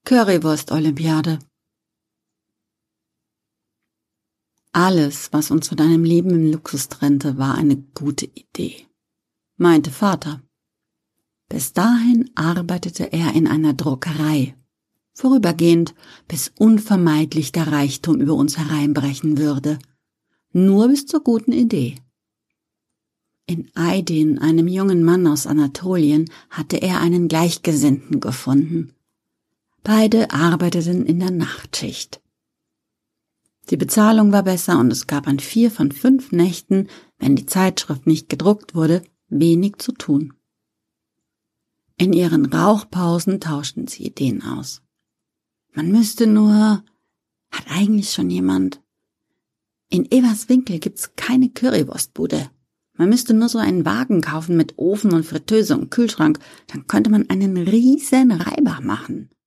Currywurst-Olympiade. Alles, was uns von einem Leben im Luxus trennte, war eine gute Idee, meinte Vater. Bis dahin arbeitete er in einer Druckerei, vorübergehend, bis unvermeidlich der Reichtum über uns hereinbrechen würde, nur bis zur guten Idee. In Aydin, einem jungen Mann aus Anatolien, hatte er einen Gleichgesinnten gefunden. Beide arbeiteten in der Nachtschicht. Die Bezahlung war besser und es gab an 4 von 5 Nächten, wenn die Zeitschrift nicht gedruckt wurde, wenig zu tun. In ihren Rauchpausen tauschten sie Ideen aus. Man müsste nur... Hat eigentlich schon jemand? In Everswinkel gibt's keine Currywurstbude. Man müsste nur so einen Wagen kaufen mit Ofen und Fritteuse und Kühlschrank, dann könnte man einen riesen Reibach machen.